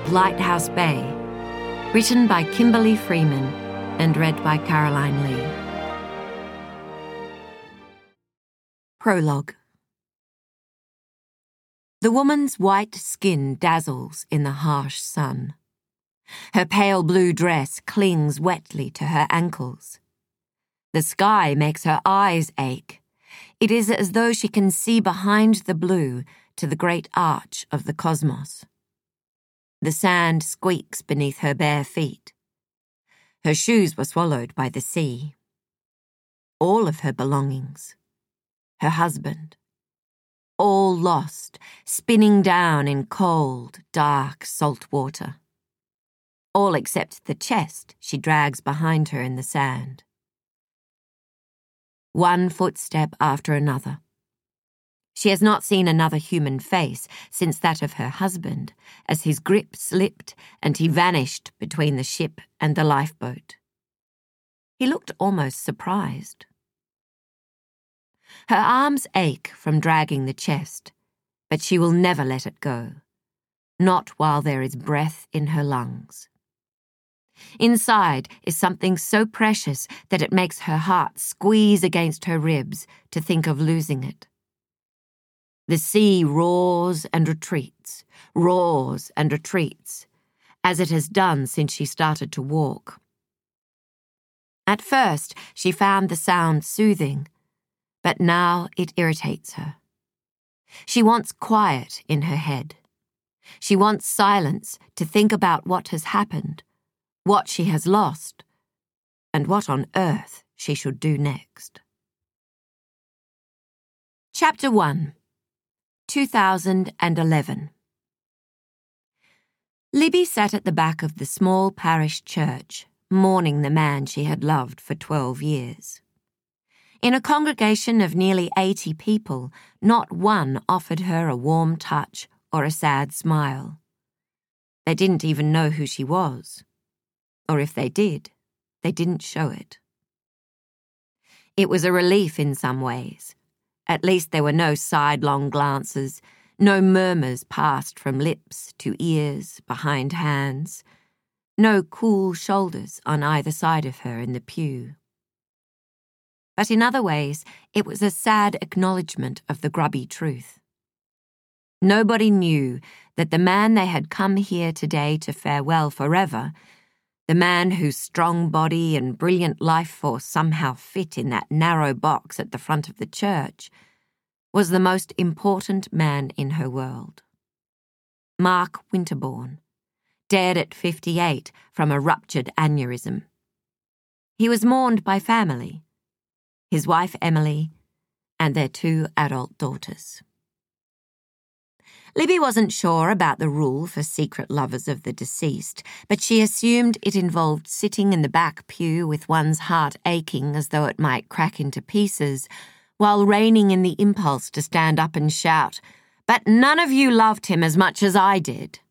Lighthouse Bay, written by Kimberly Freeman and read by Caroline Lee. Prologue. The woman's white skin dazzles in the harsh sun. Her pale blue dress clings wetly to her ankles. The sky makes her eyes ache. It is as though she can see behind the blue to the great arch of the cosmos. The sand squeaks beneath her bare feet. Her shoes were swallowed by the sea. All of her belongings, her husband, all lost, spinning down in cold, dark, salt water. All except the chest she drags behind her in the sand. One footstep after another. She has not seen another human face since that of her husband, as his grip slipped and he vanished between the ship and the lifeboat. He looked almost surprised. Her arms ache from dragging the chest, but she will never let it go, not while there is breath in her lungs. Inside is something so precious that it makes her heart squeeze against her ribs to think of losing it. The sea roars and retreats, as it has done since she started to walk. At first, she found the sound soothing, but now it irritates her. She wants quiet in her head. She wants silence to think about what has happened, what she has lost, and what on earth she should do next. Chapter 1. 2011. Libby sat at the back of the small parish church, mourning the man she had loved for 12 years. In a congregation of nearly 80 people, not one offered her a warm touch or a sad smile. They didn't even know who she was. Or if they did, they didn't show it. It was a relief in some ways. At least there were no sidelong glances, no murmurs passed from lips to ears, behind hands, no cool shoulders on either side of her in the pew. But in other ways, it was a sad acknowledgement of the grubby truth. Nobody knew that the man they had come here today to farewell forever, the man whose strong body and brilliant life force somehow fit in that narrow box at the front of the church, was the most important man in her world. Mark Winterbourne, dead at 58 from a ruptured aneurysm. He was mourned by family, his wife Emily, and their 2 adult daughters. Libby wasn't sure about the rule for secret lovers of the deceased, but she assumed it involved sitting in the back pew with one's heart aching as though it might crack into pieces, while reining in the impulse to stand up and shout, "But none of you loved him as much as I did."